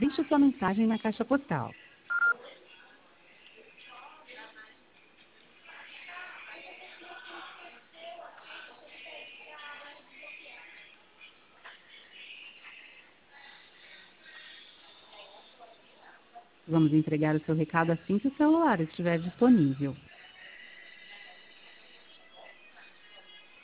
Deixe sua mensagem na caixa postal. Vamos entregar o seu recado assim que o celular estiver disponível.